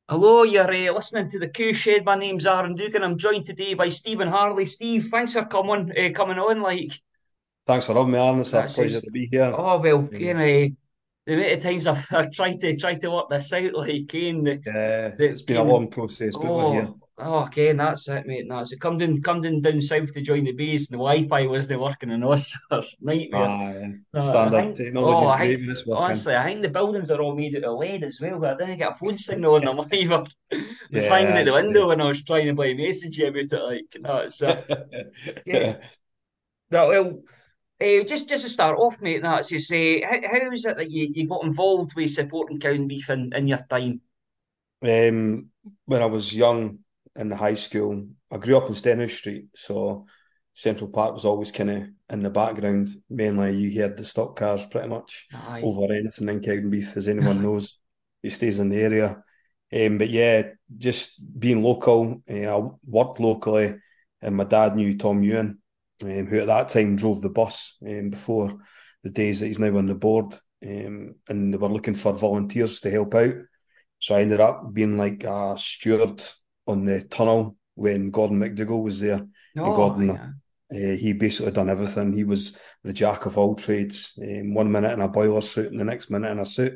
Hello, you're listening to the Coo Shed. My name's Aaron Dugan. I'm joined today by Stephen Harley. Steve, thanks for coming on. Thanks for having me, Aaron. It's a That pleasure says, to be here. oh well, Uh, the amount of times I've tried to work this out, and Yeah, the it's been a Ken, long process, but we're here. Ken, that's it, mate. That's it. Come down south to join the base, and the Wi-Fi wasn't working, and us nightmare. Yeah. No, I Standard think, technology is I great think, when it's working. honestly, I think the buildings are all made out of lead as well, but I didn't get a phone signal on them either. I was hanging Yeah, out the it's window when I was trying to play message you about it. No, yeah, yeah. no, well, just to start off, mate, that's you say, how is it that you got involved with supporting Cowdenbeath in your time? Um, when I was young in the high school, I grew up in Stenhouse Street, so Central Park was always kind of in the background. Mainly, you heard the stock cars pretty much Aye. over anything in Cowdenbeath, as anyone knows who stays in the area. But yeah, just being local, I worked locally, and my dad knew Tom Ewan, who at that time drove the bus before the days that he's now on the board. And they were looking for volunteers to help out. So I ended up being like a steward on the tunnel when Gordon McDougall was there. And Oh, Gordon, yeah. he basically done everything. He was the jack of all trades. 1 minute in a boiler suit and the next minute in a suit.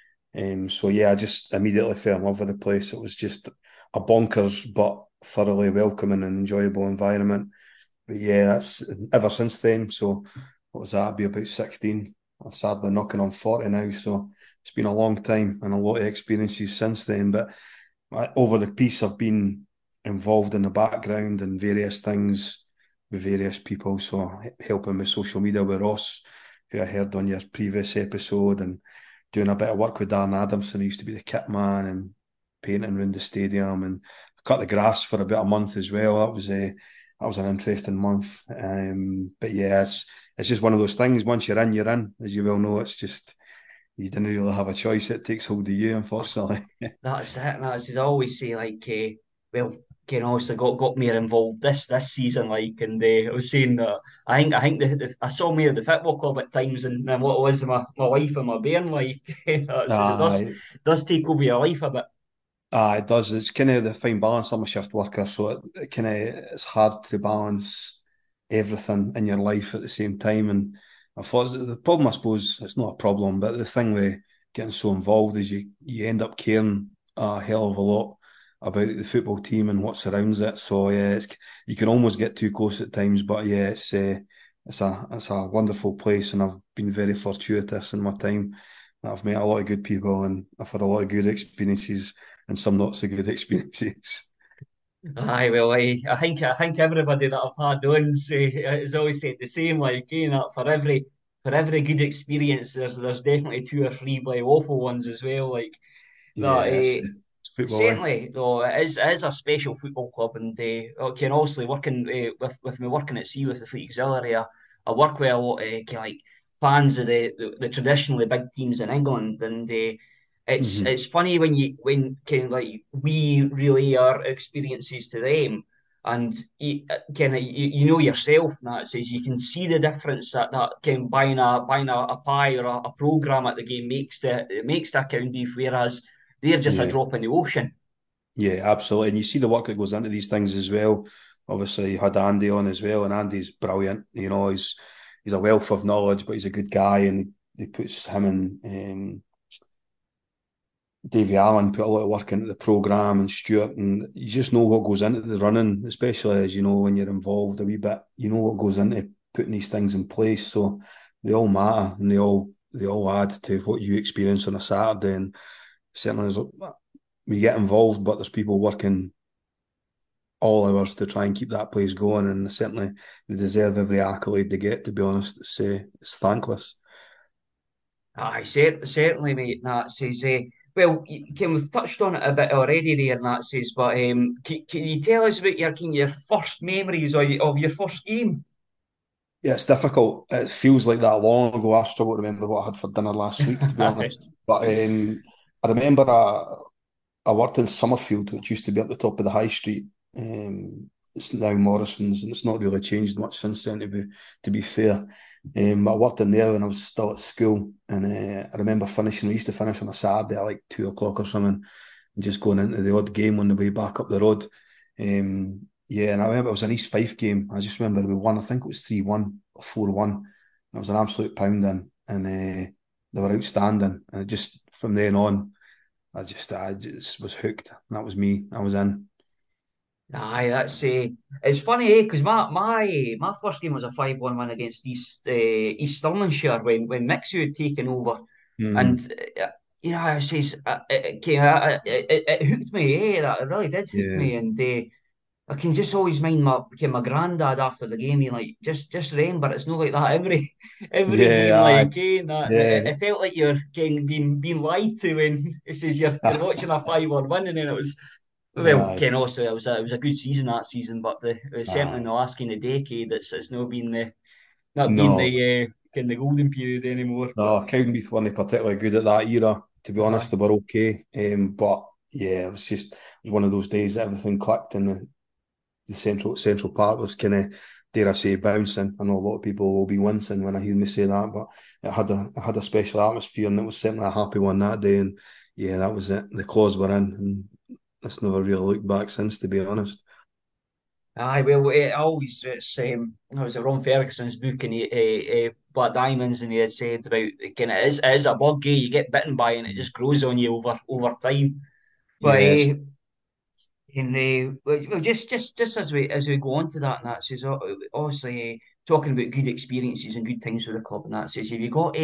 So yeah, I just immediately fell in love with the place. It was just a bonkers but thoroughly welcoming and enjoyable environment. But yeah, that's ever since then. So what was that? I'd be about 16. I'm sadly knocking on 40 now. So it's been a long time and a lot of experiences since then. But over the piece, I've been involved in the background and various things with various people. So helping with social media with Ross, who I heard on your previous episode, and doing a bit of work with Darren Adamson, who used to be the kit man, and painting around the stadium, and cut the grass for about a month as well. That was an interesting month. But yeah, it's just one of those things. Once you're in, you're in. As you well know, it's just you didn't really have a choice. It takes hold of you, unfortunately. That's it. That's I always say well, obviously got me involved this season, and I was saying that I think I saw me at the football club at times, and what it was my wife and my bairn it Aye, does take over your life a bit. it does. It's kind of the fine balance. I'm a shift worker, so it kind of it's hard to balance everything in your life at the same time. And I thought the problem, I suppose, it's not a problem, but the thing with getting so involved is you end up caring a hell of a lot about the football team and what surrounds it. So yeah, you can almost get too close at times, but yeah, it's a wonderful place, and I've been very fortuitous in my time. I've met a lot of good people, and I've had a lot of good experiences and some not so good experiences. Aye, well, I think everybody that I've had on has always said the same. For every good experience, there's definitely two or three awful ones as well. That Yeah, it's football, eh? certainly though it is a special football club, and okay, and obviously working with me working at sea with the Fleet Auxiliary, I work with a lot of fans of the traditionally big teams in England, and Hmm. it's funny when kind of like we relay our experiences to them, and you know yourself, and that says you can see the difference that can buying a pie or a program at the game makes to account beef, whereas they're just a Yeah, drop in the ocean. yeah, absolutely. And you see the work that goes into these things as well. Obviously, you had Andy on as well, and Andy's brilliant. He's a wealth of knowledge, but he's a good guy, and he puts him and Davy Allen put a lot of work into the programme, and Stuart, and you just know what goes into the running, especially as you know when you're involved a wee bit. You know what goes into putting these things in place, so they all matter and they all add to what you experience on a Saturday. And certainly, we get involved, but there's people working all hours to try and keep that place going, and certainly they deserve every accolade they get. To be honest, it's thankless. Aye, certainly, mate. That says, well, we've touched on it a bit already there, and that says, but can you tell us about your first memories of your first game? Yeah, it's difficult. It feels like that long ago. I struggle to remember what I had for dinner last week, to be honest. But I remember I worked in Summerfield, which used to be up the top of the high street. It's now Morrison's, and it's not really changed much since then. To be fair, I worked in there when I was still at school, and I remember finishing. We used to finish on a Saturday at like 2 o'clock or something, and just going into the odd game on the way back up the road. Yeah, and I remember it was an East Fife game. I just remember we won. I think it was 3-1 or 4-1. It was an absolute pounding, and they were outstanding. And it just from then on, I just was hooked. And that was me. I was in. Aye, that's it's funny, eh? Because my first game was a 5-1 win against East Stirlingshire when Mixu had taken over, and Mm, I says it hooked me, eh? It really did hook yeah, me, and I can just always mind my granddad after the game, like just remember it's not like that every every yeah, game, aye, like that yeah, it felt like you're getting being lied to when it says you're watching a 5-1 win, and then it was. Well, aye, Ken, also it was a good season that season, but certainly in aye. the last kind of decade, it's not been not been No, kind of golden period anymore. But no, Cowdenbeath weren't particularly good at that era. To be honest, aye, they were okay. But yeah, it was one of those days that everything clicked and the central part was kind of, dare I say, bouncing. I know a lot of people will be wincing when I hear me say that, but it had a special atmosphere and it was certainly a happy one that day. And yeah, that was it. The claws were in, and it's never really looked back since, to be honest. aye. Well, it always it was Ron Ferguson's book and Black Diamonds, and he had said about kind of it is a bug, you get bitten by it and it just grows on you over time. But Yes. in well, just as we go on to that, and that says obviously talking about good experiences and good times with the club, and that says have you got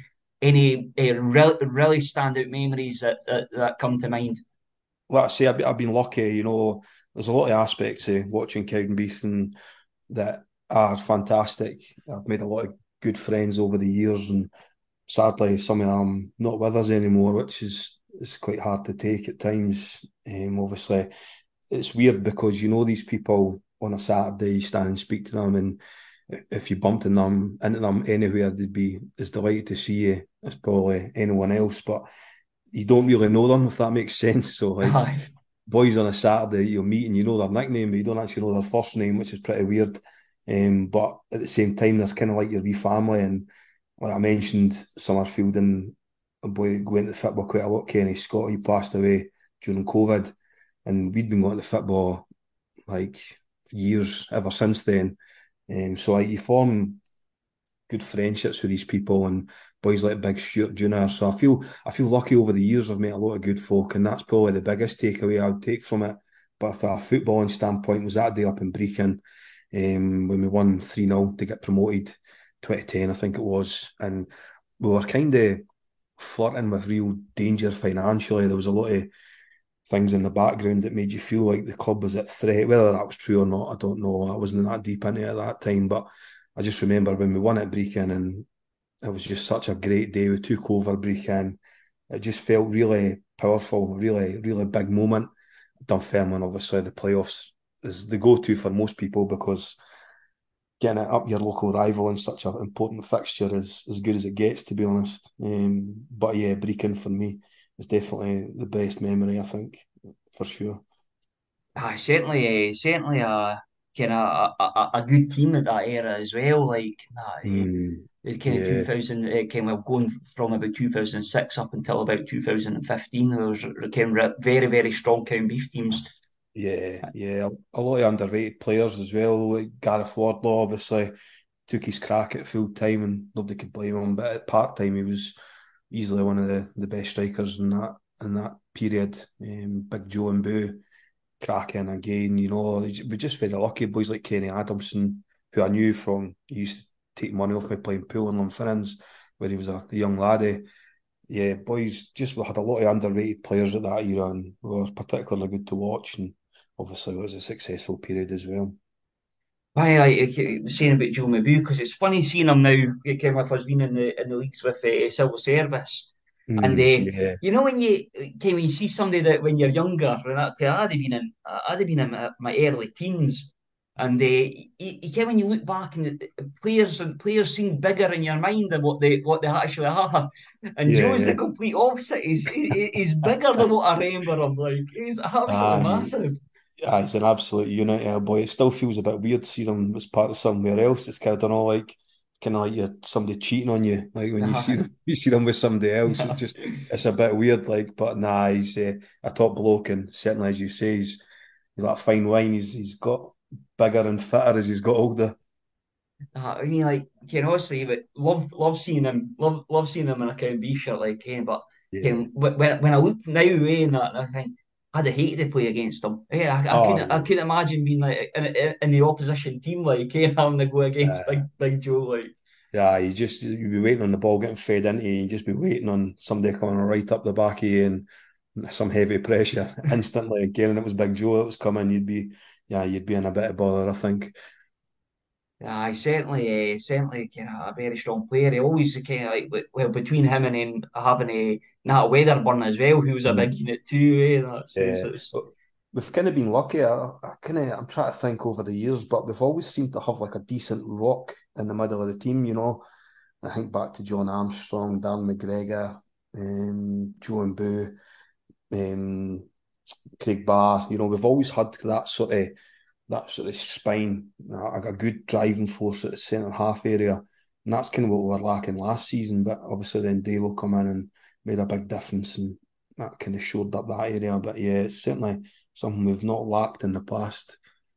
any really standout memories that come to mind? Like I say, I've been lucky. There's a lot of aspects of watching Cowdenbeath and that are fantastic. I've made a lot of good friends over the years, and sadly, some of them not with us anymore, which is quite hard to take at times. Obviously, it's weird because you know these people on a Saturday, you stand and speak to them, and if you bumped into them anywhere, they'd be as delighted to see you as probably anyone else. But you don't really know them, if that makes sense. So like Aye, boys on a Saturday you'll meet and you know their nickname, but you don't actually know their first name, which is pretty weird. But at the same time, they're kind of like your wee family. And like I mentioned, Summerfield and a boy going to the football quite a lot, Kenny Scott, he passed away during COVID, and we'd been going to football like years ever since then. So like you form good friendships with these people and boys like Big Stuart Junior. So I feel lucky over the years. I've met a lot of good folk, and that's probably the biggest takeaway I would take from it. But from a footballing standpoint, was that day up in Brecon, when we won 3-0 to get promoted, 2010 I think it was, and we were kind of flirting with real danger financially. There was a lot of things in the background that made you feel like the club was at threat. Whether that was true or not, I don't know. I wasn't that deep into it at that time, but I just remember when we won at Brecon, and it was just such a great day. We took over Brecon. It just felt really powerful, really, really big moment. Dunfermline, obviously, the playoffs is the go-to for most people because getting it up your local rival in such an important fixture is as good as it gets, to be honest. But yeah, Brecon for me is definitely the best memory, I think, for sure. aye, certainly a kind of a good team at that era as well. Like Mm, the kind of yeah, 2000, kind of going from about 2006 up until about 2015, there was kind of very very strong beef teams. yeah. A lot of underrated players as well. Like Gareth Wardlaw, obviously, took his crack at full time, and nobody could blame him. But at part time, he was easily one of the best strikers in that period. Big Joe and Boo, cracking again. We're just very lucky. Boys like Kenny Adamson, who I knew from, he used to take money off me playing pool in Lunferrans when he was a young laddie. Yeah, boys, just we had a lot of underrated players at that era, and were particularly good to watch. And obviously, it was a successful period as well. Why I was saying about Joe Mabu because it's funny seeing him now, kind of with us being in the leagues with Civil Service, and Yeah, you know when when you see somebody that when you're younger, and I'd have been in my early teens, and when you look back and players seem bigger in your mind than what they actually are, and yeah, Joe's the yeah. complete opposite. He's bigger than what I remember him. Like he's absolutely Aye, massive. he's an absolute unit, boy. It still feels a bit weird seeing him as part of somewhere else. It's kind of, I don't know, like kind of like you're somebody cheating on you. Like when you see them, you see them with somebody else. It's a bit weird. Like, but nah, he's a top bloke, and certainly as you say, he's like fine wine. He's got bigger and fitter as he's got older. I mean, like, honestly, but love seeing him in a kind of B shirt, like, but Yeah. when I look now away and that, and I think I'd have hated to play against him. Yeah, Oh I yeah. couldn't imagine being like in the opposition team, like, having to go against Uh, Big Joe, like. yeah, you'd be waiting on the ball getting fed into you. You'd just be waiting on somebody coming right up the back of you and some heavy pressure instantly again. And it was Big Joe that was coming. You'd be in a bit of bother, I think. Yeah, he's certainly kind of a very strong player. He always kind of like, well, between him and then having a Nat Weatherburn as well, who was a big unit too. So Yeah, but we've kind of been lucky. I'm trying to think over the years, but we've always seemed to have like a decent rock in the middle of the team. I think back to John Armstrong, Dan McGregor, Joe and Boo, um, Craig Barr. We've always had that sort of spine, a good driving force at the centre half area. And that's kind of what we were lacking last season. But obviously then Dalo come in and made a big difference and that kind of shored up that area. But yeah, it's certainly something we've not lacked in the past.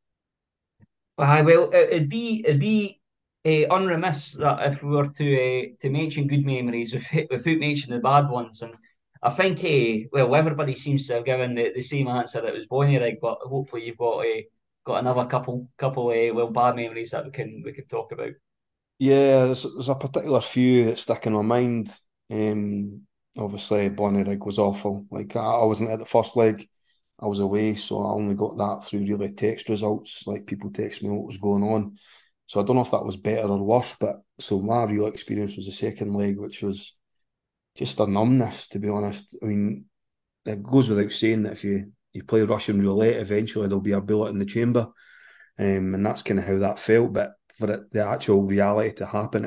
Aye, well, it'd be unremiss that if we were to mention good memories without mentioning the bad ones. And I think, well, everybody seems to have given the same answer. It was Bonnyrigg, but hopefully you've got another couple well, bad memories that we can talk about. Yeah, there's a particular few that stick in my mind. Obviously, Bonnyrigg was awful. Like I wasn't at the first leg, I was away, so I only got that through really text results. Like people text me what was going on. So I don't know if that was better or worse, but so my real experience was the second leg, which was just a numbness, to be honest. I mean, it goes without saying that if you play Russian roulette, eventually there'll be a bullet in the chamber. And that's kind of how that felt. But for the actual reality to happen,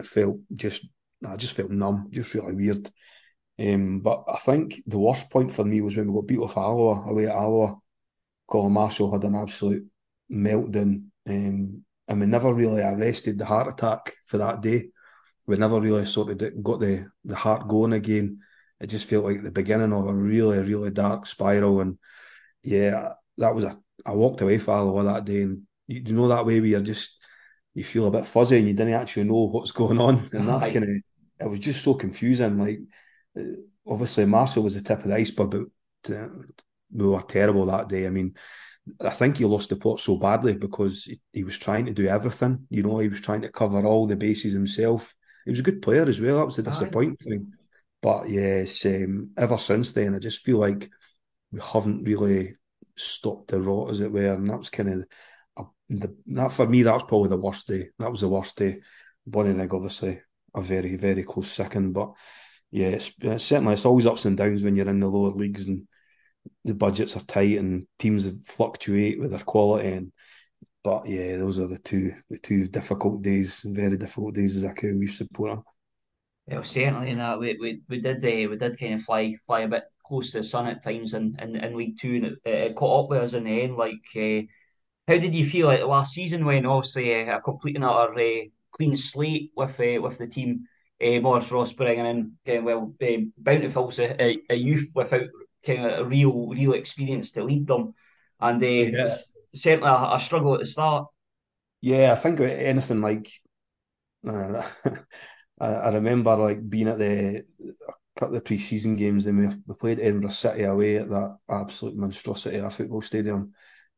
I just felt numb, just really weird. But I think the worst point for me was when we got beat off Alloa, away at Alloa. Colin Marshall had an absolute meltdown. And we never really arrested the heart attack for that day. We never really sort of got the heart going again. It just felt like the beginning of a really, really dark spiral. And yeah, I walked away from Alloa that day, and you know that way where you feel a bit fuzzy and you didn't actually know what's going on, and that Aye. kind of it was just so confusing. Like obviously Marcel was the tip of the iceberg, but we were terrible that day. I mean, I think he lost the plot so badly because he was trying to do everything. He was trying to cover all the bases himself. He was a good player as well. That was the Aye. disappointing thing. But yes, ever since then, I just feel like we haven't really stopped the rot, as it were. And that was kind of that for me. That was probably the worst day. That was the worst day. Bonnyrigg, obviously, a very very close second. But yeah, certainly it's always ups and downs when you're in the lower leagues and the budgets are tight and teams fluctuate with their quality. But yeah, those are the two difficult days, very difficult days as a Kiwi supporter. Well, certainly in that we did kind of fly a bit close to the sun at times in League Two, and it caught up with us in the end. Like, how did you feel like last season when obviously a complete and utter clean slate with the team, Morris Ross bringing in Bountiful's a youth without kind of a real experience to lead them, and Yeah, certainly a struggle at the start. yeah. I think anything like uh, I remember like being at the a couple of pre-season games, and we played Edinburgh City away at that absolute monstrosity of a football stadium,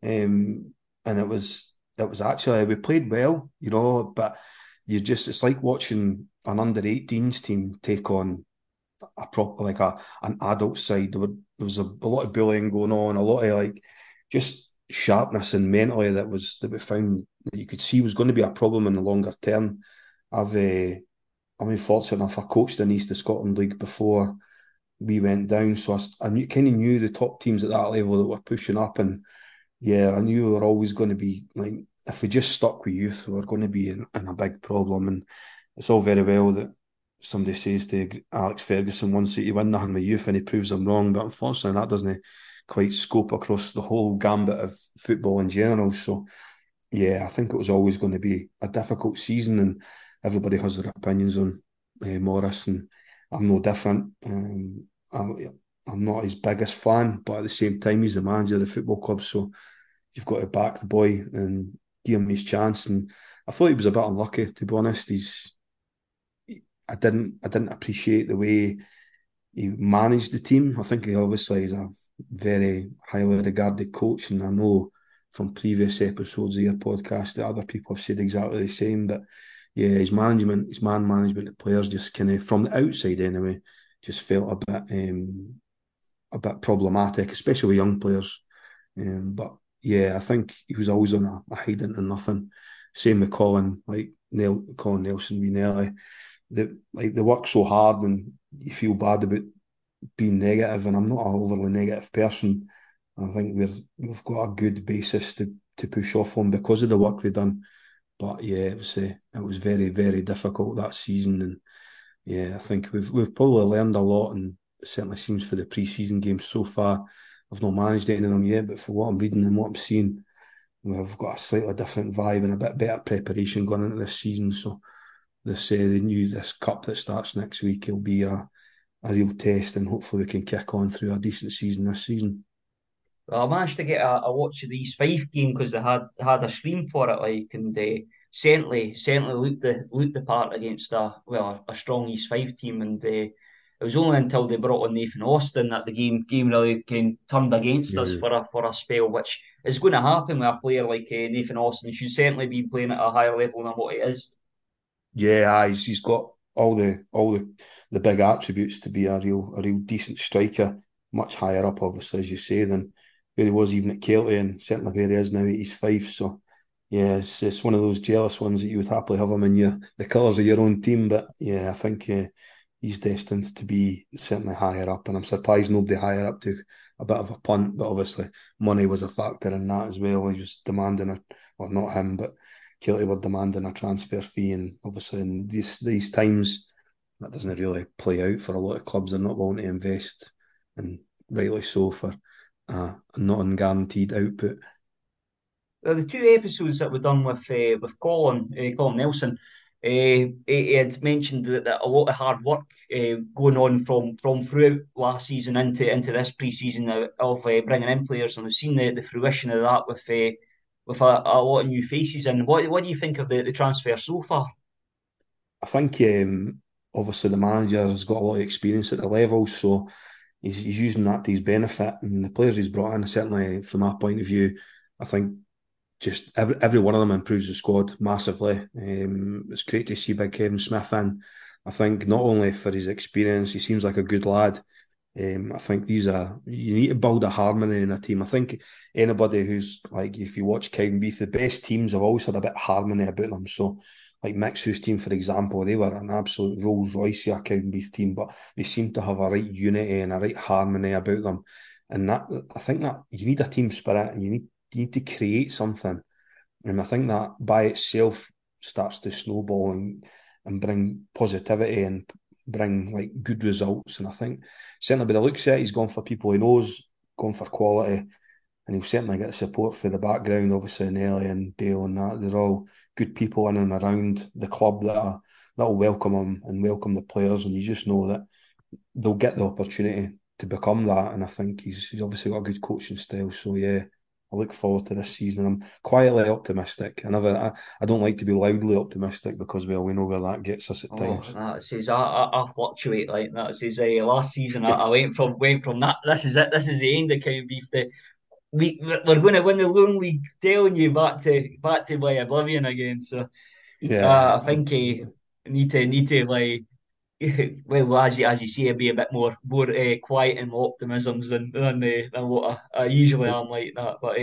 and it was actually we played well, but it's like watching an under-18s team take on a proper like an adult side. There was a lot of bullying going on, a lot of like just sharpness and mentally that we found that you could see was going to be a problem in the longer term. I've I mean, fortunate enough, I coached in East of Scotland League before we went down, so kind of knew the top teams at that level that were pushing up, and yeah, I knew we were always going to be like if we just stuck with youth, we were going to be in a big problem, and it's all very well that somebody says to Alex Ferguson once that you win nothing with youth, and he proves them wrong, but unfortunately that doesn't quite scope across the whole gambit of football in general. So yeah, I think it was always going to be a difficult season, and everybody has their opinions on Morris, and I'm no different. I'm not his biggest fan, but at the same time, he's the manager of the football club, so you've got to back the boy and give him his chance. And I thought he was a bit unlucky, to be honest. I didn't appreciate the way he managed the team. I think he obviously is a very highly regarded coach, and I know from previous episodes of your podcast that other people have said exactly the same. But yeah, his man management of players just kind of from the outside anyway, just felt a bit problematic, especially with young players. But yeah, I think he was always on a hiding to nothing. Same with Colin, like Colin Nelson, Nelly. They work so hard, and you feel bad about being negative. And I'm not an overly negative person. I think we've got a good basis to push off on because of the work they've done. But yeah, it was very very difficult that season, and yeah, I think we've probably learned a lot, and it certainly seems for the pre-season games so far. I've not managed any of them yet, but for what I'm reading and what I'm seeing, we've got a slightly different vibe and a bit better preparation going into this season. So this cup that starts next week will be a real test, and hopefully we can kick on through a decent season this season. Well, I managed to get a watch of the East Fife game because they had a stream for it, like, and certainly looked the part against a strong East Fife team, and it was only until they brought on Nathan Austin that the game really turned against us Yeah. for a spell, which is going to happen with a player like Nathan Austin. He should certainly be playing at a higher level than what he is. Yeah, he's got the big attributes to be a real decent striker, much higher up, obviously, as you say, than where he was even at Kelty, and certainly where he is now at East Fife. So yeah, it's one of those jealous ones that you would happily have him in the colours of your own team. But yeah, I think he's destined to be certainly higher up, and I'm surprised nobody higher up took a bit of a punt. But obviously, money was a factor in that as well. He was demanding it, or not him, but Kelty were demanding a transfer fee, and obviously in these times that doesn't really play out for a lot of clubs. They're not willing to invest, and rightly so, for a not unguaranteed output. The two episodes that were done with Colin Nelson, he had mentioned that a lot of hard work going on from throughout last season into this pre-season of bringing in players, and we've seen the fruition of that with a lot of new faces. And what do you think of the transfer so far? I think obviously the manager has got a lot of experience at the level, so he's using that to his benefit. And the players he's brought in, certainly from my point of view, I think just every one of them improves the squad massively. It's great to see Big Kevin Smith in. I think not only for his experience, he seems like a good lad. I think you need to build a harmony in a team. I think anybody who's like, if you watch Cowdenbeath, the best teams have always had a bit of harmony about them. So, like Mixu's team, for example, they were an absolute Rolls Royce of a Cowdenbeath team, but they seem to have a right unity and a right harmony about them. And that I think that you need a team spirit, and you need to create something. And I think that by itself starts to snowball and bring positivity and bring like good results. And I think certainly by the looks of it, he's gone for people he knows, gone for quality, and he'll certainly get support for the background, obviously, Nelly and Dale and that. They're all good people in and around the club that'll welcome him and welcome the players, and you just know that they'll get the opportunity to become that. And I think he's obviously got a good coaching style. So yeah, I look forward to this season. I'm quietly optimistic. I don't like to be loudly optimistic because well, we know where that gets us at Oh, times. that says I fluctuate like that. Says last season I went from that. This is it. This is the end of County Beef. We're going to win the Lone League. Telling you back to my oblivion again. So Yeah, I think need to like well as you say be a bit more quiet in my optimisms than what I usually am like that. But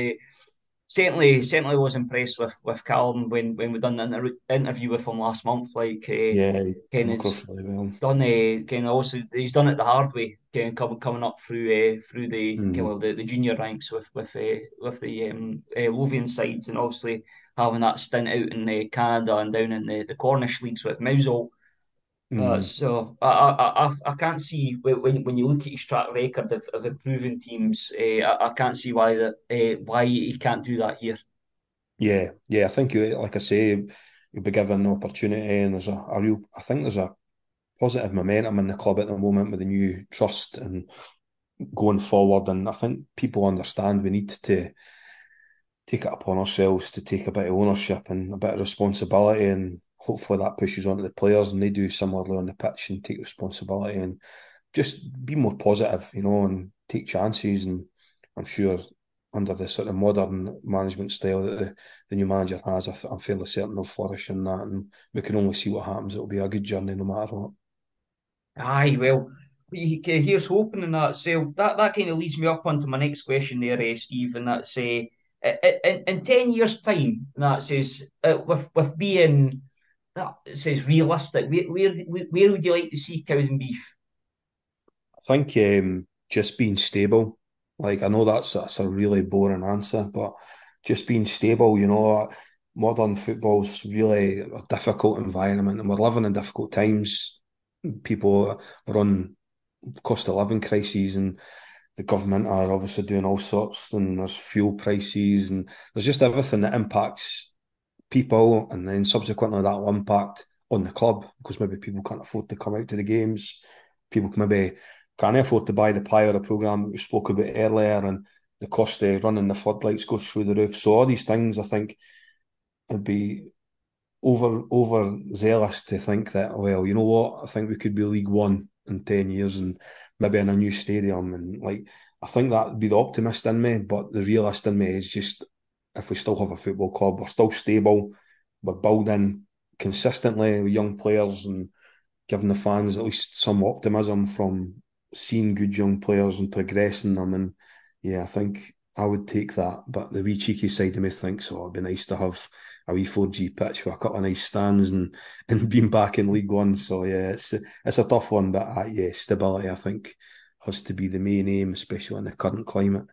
certainly was impressed with Callum when we done the interview with him last month. Like yeah, he Ken come has across really well. done Ken also he's done it the hard way. Ken coming up through Mm, the junior ranks with the Lothian sides, and obviously having that stint out in Canada and down in the Cornish leagues with Mousehole. mm. So I can't see when you look at his track record of improving teams, I can't see why he can't do that here. Yeah, yeah. I think, like I say, he'll be given the opportunity, and there's a real, I think there's a positive momentum in the club at the moment with the new trust and going forward. And I think people understand we need to take it upon ourselves to take a bit of ownership and a bit of responsibility. And hopefully that pushes onto the players and they do similarly on the pitch and take responsibility and just be more positive, and take chances. And I'm sure under the sort of modern management style that the new manager has, I'm fairly certain they'll flourish in that. And we can only see what happens. It'll be a good journey no matter what. Aye, well, here's hoping in that. So that kind of leads me up onto my next question there, Steve, and that's in 10 years' time, that says with being that says realistic, where would you like to see cows and beef? I think just being stable. Like I know that's a really boring answer, but just being stable. Modern football's really a difficult environment, and we're living in difficult times. People are on cost of living crises, and the government are obviously doing all sorts. And there's fuel prices, and there's just everything that impacts people, and then subsequently that will impact on the club because maybe people can't afford to come out to the games. People maybe can't afford to buy the pie or the programme we spoke about earlier, and the cost of running the floodlights goes through the roof. So all these things, I think, would be overzealous to think that, well, you know what, I think we could be League One in 10 years and maybe in a new stadium. And like, I think that would be the optimist in me, but the realist in me is just if we still have a football club, we're still stable, we're building consistently with young players and giving the fans at least some optimism from seeing good young players and progressing them. And yeah, I think I would take that. But the wee cheeky side of me thinks, oh, it'd be nice to have a wee 4G pitch with a couple of nice stands and being back in League One. So yeah, it's a tough one, but yeah, stability I think has to be the main aim, especially in the current climate.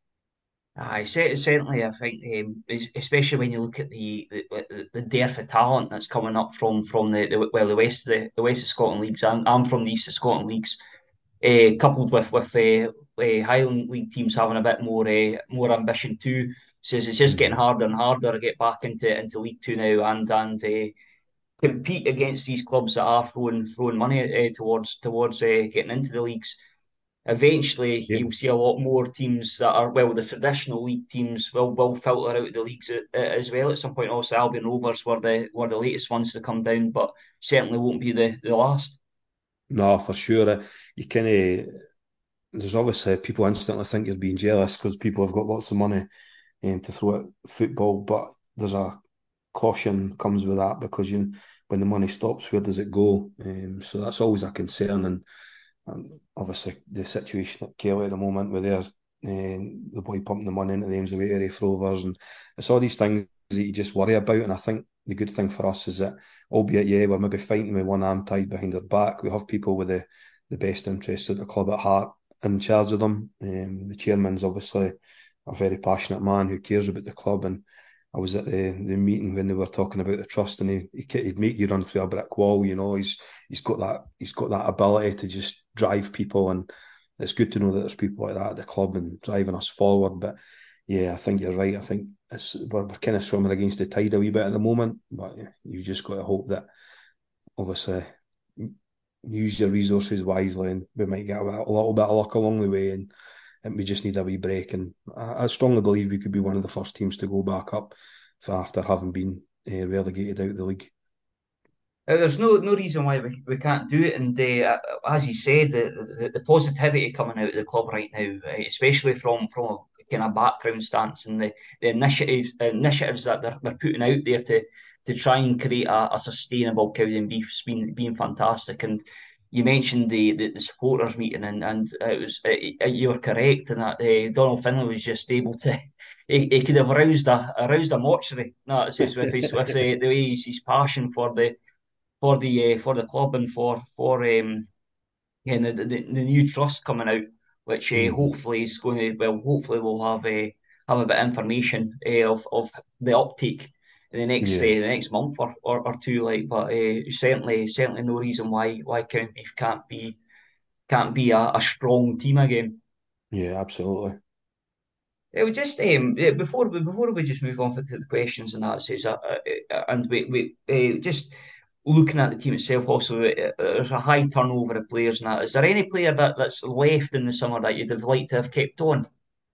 Aye, certainly. I think, especially when you look at the dearth of talent that's coming up from the west of the west of Scotland leagues. I'm from the east of Scotland leagues, coupled with Highland League teams having a bit more ambition too. Says it's just getting Mhm. harder and harder to get back into League Two now and compete against these clubs that are throwing money towards getting into the leagues. Eventually, Yeah. you'll see a lot more teams that are, well, the traditional league teams will filter out of the leagues as well at some point. Also, Albion Rovers were the latest ones to come down, but certainly won't be the last. No, for sure. You kind of there's obviously people instantly think you're being jealous because people have got lots of money to throw at football, but there's a caution comes with that because when the money stops, where does it go? So that's always a concern, and obviously the situation at Kelly at the moment with the boy pumping the money into the Amesbury Raith Rovers, and it's all these things that you just worry about. And I think the good thing for us is that, albeit yeah, we're maybe fighting with one arm tied behind our back, we have people with the best interests of the club at heart in charge of them. The chairman's obviously a very passionate man who cares about the club. And I was at the meeting when they were talking about the trust, and he'd make you run through a brick wall. He's got that ability to just drive people, and it's good to know that there's people like that at the club and driving us forward. But yeah, I think you're right. I think we're kind of swimming against the tide a wee bit at the moment, but yeah, you just got to hope that obviously use your resources wisely, and we might get a little bit of luck along the way, and we just need a wee break. And I strongly believe we could be one of the first teams to go back up after having been relegated out of the league. There's no reason why we can't do it. And as you said, the positivity coming out of the club right now, especially from a kind of background stance and the initiatives that they're putting out there to try and create a sustainable cow and beef's been fantastic. And you mentioned the supporters meeting, and it was you were correct in that Donald Finlay was just able to. He could have aroused a mortuary. No, it says with the way his passion for the club and for yeah, the new trust coming out, which Mhm. hopefully is going to, well, hopefully we'll have a bit of information of the uptake in Yeah, the next month or two, like. But certainly no reason why County Beef can't be a strong team again. yeah, absolutely. It would just before we just move on to the questions and that says and we just looking at the team itself also there's a high turnover of players and that. Is there any player that's left in the summer that you'd have liked to have kept on?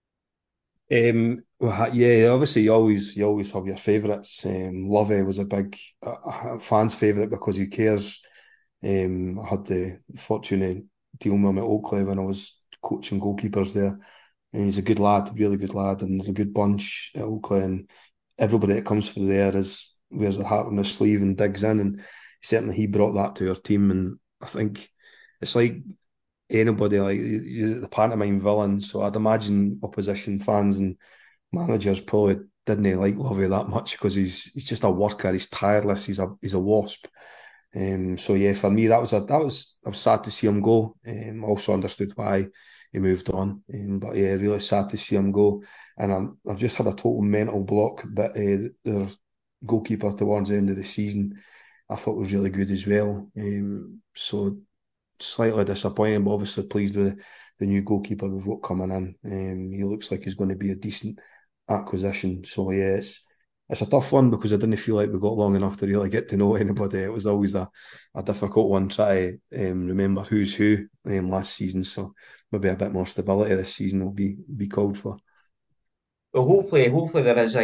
Yeah, obviously you always have your favourites. Lovey was a big fan's favourite because he cares. I had the fortune of dealing with him at Oakley when I was coaching goalkeepers there. And he's a good lad, really good lad, and there's a good bunch at Oakley. And everybody that comes through there is wears their heart on their sleeve and digs in. And certainly he brought that to our team. And I think it's like anybody, like the pantomime villain. So I'd imagine opposition fans and managers probably didn't like Lovey that much because he's just a worker. He's tireless. He's a wasp. So yeah, for me I was sad to see him go. Also understood why he moved on. But yeah, really sad to see him go. And I've just had a total mental block. But their goalkeeper towards the end of the season, I thought was really good as well. So slightly disappointing, but obviously pleased with the new goalkeeper we've got coming in. He looks like he's going to be a decent acquisition. So yeah, it's a tough one because I didn't feel like we got long enough to really get to know anybody. It was always a difficult one try to remember who's who last season. So maybe a bit more stability this season will be called for. Well, hopefully there is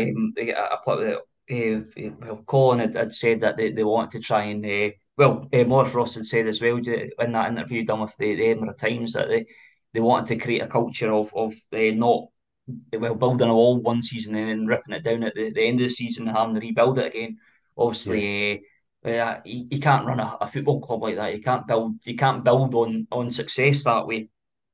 well, Colin had said that they want to try and Morris Ross had said as well in that interview done with the Edinburgh Times that they wanted to create a culture of not building a wall one season and then ripping it down at the end of the season and having to rebuild it again. Yeah. Obviously, you can't run a football club like that. You can't build on success that way.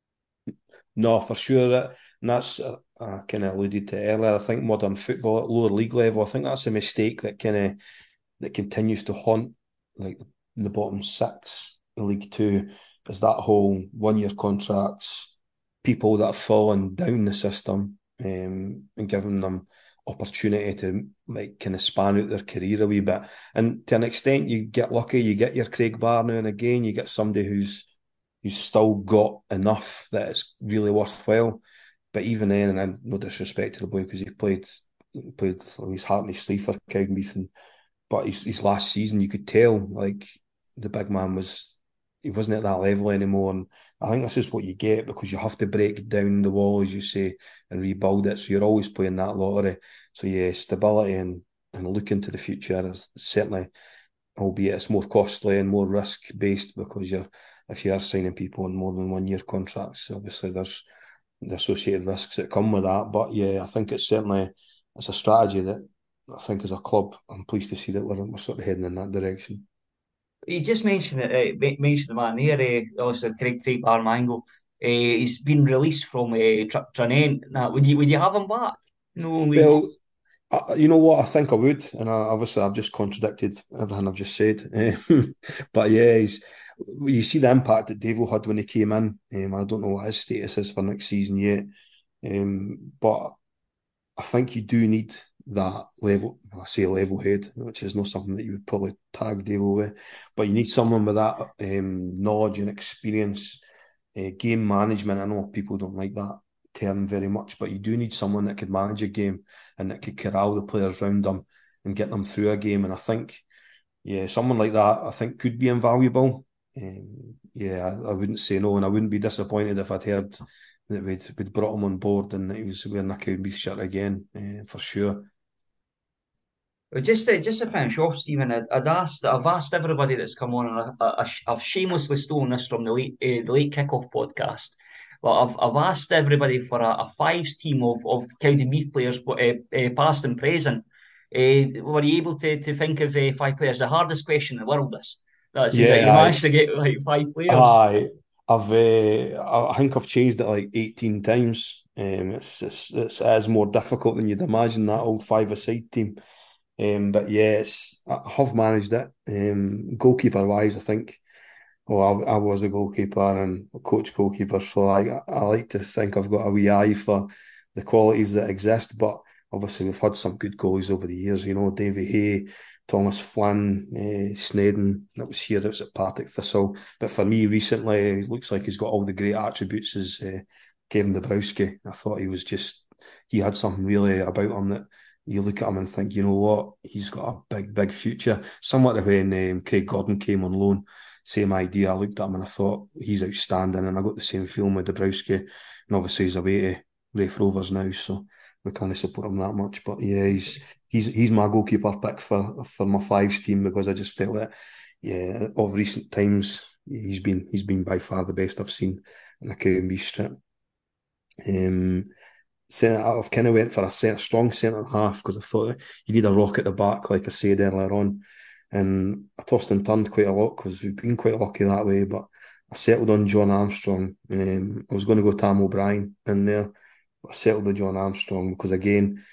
No, for sure. And that's I kind of alluded to earlier. I think modern football at lower league level, I think that's a mistake that continues to haunt like the bottom six in League Two is that whole 1 year contracts, people that have fallen down the system, and giving them opportunity to like kind of span out their career a wee bit. And to an extent, you get lucky, you get your Craig Barr now and again, you get somebody who's still got enough that it's really worthwhile. But even then, and I'm no disrespect to the boy because he played his heart and his sleeve for Cowdenbeath, but his last season, you could tell like the big man he wasn't at that level anymore. And I think that's just what you get because you have to break down the wall, as you say, and rebuild it. So you're always playing that lottery. So yeah, stability and look into the future is certainly, albeit it's more costly and more risk based because if you are signing people on more than 1 year contracts, obviously there's the associated risks that come with that. But yeah, I think it's a strategy that I think as a club, I'm pleased to see that we're sort of heading in that direction. You just mentioned mentioned the man there, obviously Craig Barmango. He's been released from Tranent. Now, would you have him back? No league. Well, you know what? I think I would, and obviously I've just contradicted everything I've just said. But yeah, you see the impact that Devo had when he came in. I don't know what his status is for next season yet, but I think you do need that level. I say level head, which is not something that you would probably tag Devo with, but you need someone with that knowledge and experience, game management. I know people don't like that term very much, but you do need someone that could manage a game and that could corral the players around them and get them through a game. And I think, yeah, someone like that I think could be invaluable. Yeah, I wouldn't say no, and I wouldn't be disappointed if I'd heard that we'd brought him on board and that he was wearing a Cowdenbeath shirt again, for sure. Well, just to finish off, Stephen, I've asked everybody that's come on, and I've shamelessly stolen this from the late kickoff podcast. But I've asked everybody for a fives team of County Meath players, past and present. Were you able to think of five players? The hardest question in the world. That's that you Yeah, managed to get like five players. I, I think I've changed it like 18 times. It is more difficult than you'd imagine that old five-a-side team. But yeah, I have managed it. Goalkeeper wise, I think. Well, I was a goalkeeper and a coach goalkeeper, so I like to think I've got a wee eye for the qualities that exist. But obviously, we've had some good goalies over the years. You know, Davy Hay, Thomas Flynn, Snedden. That was here. That was at Partick Thistle. But for me, recently, it looks like he's got all the great attributes as Kevin Dabrowski. I thought he was just he had something really about him that you look at him and think, you know what, he's got a big, big future. Similar to when Craig Gordon came on loan, same idea. I looked at him and I thought he's outstanding, and I got the same feeling with Dabrowski, and obviously he's away to Raith Rovers now, so we can't support him that much. But yeah, he's my goalkeeper pick for my fives team because I just felt that yeah, of recent times he's been by far the best I've seen in a KMB strip. Um, I've kind of went for a strong centre half because I thought you need a rock at the back, like I said earlier on. And I tossed and turned quite a lot because we've been quite lucky that way. But I settled on John Armstrong. I was going to go Tam O'Brien in there, but I settled with John Armstrong because again,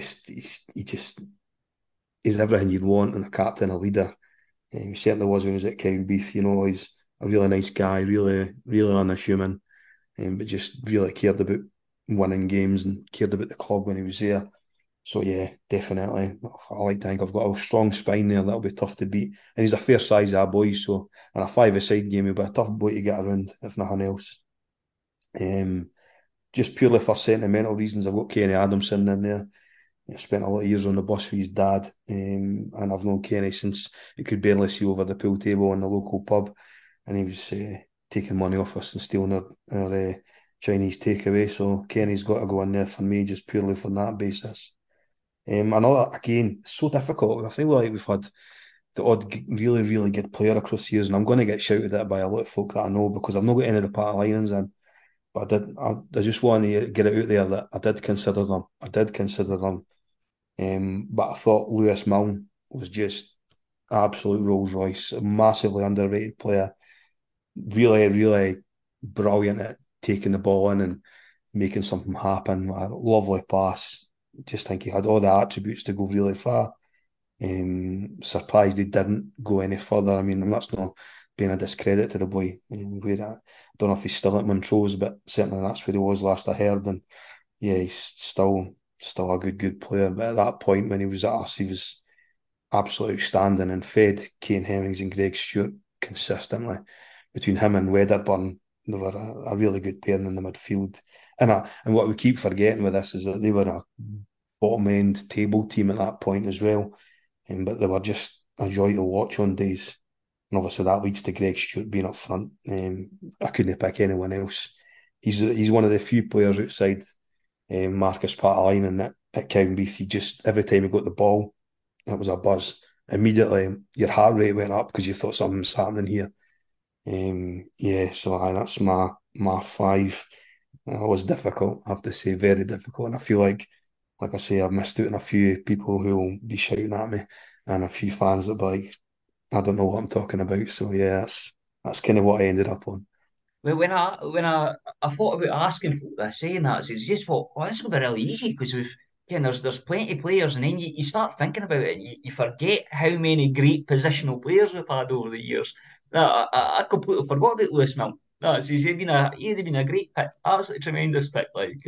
he's everything you'd want in a captain, a leader. He certainly was when he was at Cowdenbeath. You know, he's a really nice guy, really, really unassuming, but just really cared about winning games and cared about the club when he was there. So yeah, definitely. I like to think I've got a strong spine there. That'll be tough to beat. And he's a fair size of boy, so in a five-a-side game, he'll be a tough boy to get around, if nothing else. Um, just purely for sentimental reasons, I've got Kenny Adamson in there. I spent a lot of years on the bus with his dad, and I've known Kenny since he could barely see over the pool table in the local pub, and he was taking money off us and stealing our Chinese takeaway. So Kenny's got to go in there for me just purely for that basis. Another again, so difficult. I feel like we've had the odd really, really good player across the years, and I'm going to get shouted at by a lot of folk that I know because I've not got any of the part linings in. But I just want to get it out there that I did consider them. I did consider them. But I thought Lewis Milne was just absolute Rolls Royce, a massively underrated player. Really, really brilliant at taking the ball in and making something happen. A lovely pass. Just think he had all the attributes to go really far. Surprised he didn't go any further. I mean, that's not being a discredit to the boy. I don't know if he's still at Montrose, but certainly that's where he was last I heard. And yeah, he's still a good player. But at that point when he was at us, he was absolutely outstanding and fed Kane Hemmings and Greg Stewart consistently. Between him and Wedderburn, they were a really good pairing in the midfield. And what we keep forgetting with this is that they were a bottom end table team at that point as well. But they were just a joy to watch on days. And obviously that leads to Greg Stewart being up front. I couldn't pick anyone else. He's one of the few players outside Marcus Patterline and at Cowdenbeath. He just every time he got the ball, it was a buzz. Immediately your heart rate went up because you thought something's happening here. Yeah, so that's my five. It was difficult, I have to say, very difficult. And I feel like I say, I've missed out on a few people who will be shouting at me and a few fans that be like, I don't know what I'm talking about. So yeah, that's kind of what I ended up on. Well, when I thought about asking folk this, saying that, it's just thought, well, this is going to be really easy because there's plenty of players, and then you start thinking about it, and you forget how many great positional players we've had over the years. No, I completely forgot about Lewis Milne. No, he'd have been a great pick, absolutely tremendous pick.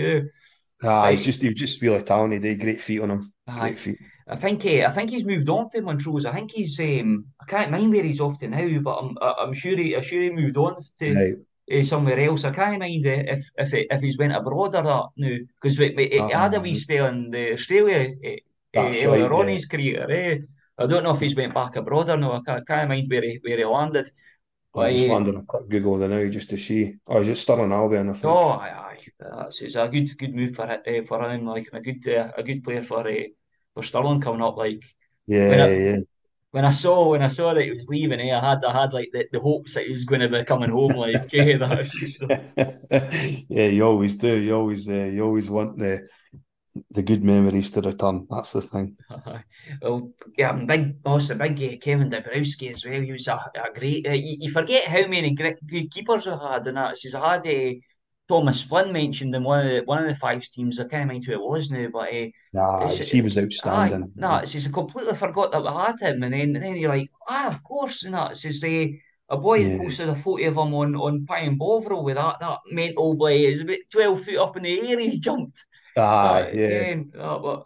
Right. He was just really talented. Great feet on him. Aye. Great feet. I think he's moved on from Montrose. I think I can't mind where he's off to now, but I'm sure he moved on to Right. somewhere else. I can't mind if he's went abroad or not now, because he had a wee Uh, spell in Australia that's right. earlier on in Yeah. his career. I don't know if he's went back abroad or no. I can't mind where he landed. I'm But just landing a quick Google there now just to see. Oh, is it Stirling Albion, I oh, think? aye, aye. It's a good move for him, like, and a good player for Stirling coming up. Like, when I Yeah, when I saw that he was leaving, I had like the hopes that he was going to be coming home. Like, that's just. yeah. Yeah, you always do. You always want the good memories to return. That's the thing. Well, yeah, I'm big, also big Kevin Dabrowski as well. He was a great. You forget how many great, good keepers we had, and that. Since I had Thomas Flynn mentioned in one of the five teams. I can't mind who it was now, but Nah, it's he was aye, outstanding. no, it's just I completely forgot that we had him, and then you're like, of course, and that. It's just a boy had Yeah. posted a photo of him on Pine Bovril with that mental boy. He's about 12 feet up in the air. He's jumped. Aye, yeah. Again, but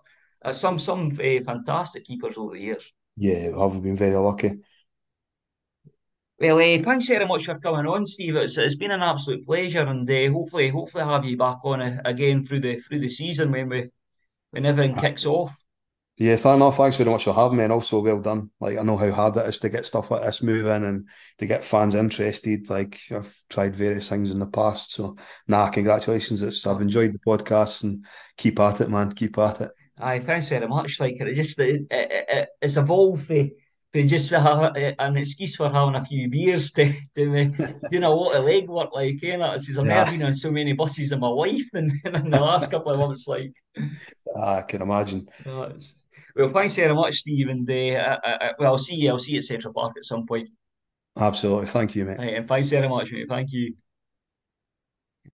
some fantastic keepers over the years. Yeah, I've been very lucky. Well, thanks very much for coming on, Steve. It's been an absolute pleasure, and hopefully have you back on again through the season when everything kicks off. Yeah, thanks very much for having me, and also well done. Like I know how hard it is to get stuff like this moving and to get fans interested. Like I've tried various things in the past, so congratulations. I've enjoyed the podcast and keep at it, man. Keep at it. Aye, thanks very much. Like it's evolved for just for an excuse for having a few beers to doing a lot of legwork. Like, it says I've never Yeah, been on so many buses in my life than in the last couple of months. Like, I can imagine. it's- well, thanks very much, Steve, and well, I'll see you. I'll see you at Central Park at some point. Absolutely. Thank you, mate. Right, and thanks very much, mate. Thank you.